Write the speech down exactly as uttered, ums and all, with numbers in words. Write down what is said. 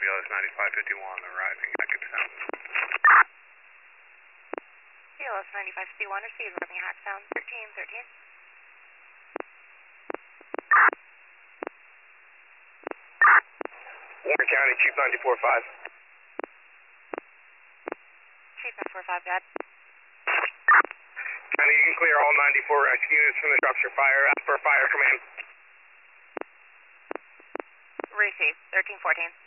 B L S ninety-five fifty-one, arriving at Sound. B L S ninety-five fifty-one, received, arriving at Sound, thirteen thirteen. Warren County, Chief ninety-four five. Chief ninety-four five, got. County, you can clear all ninety-four rescue units from the structure. Fire, ask for fire command. Received, thirteen fourteen.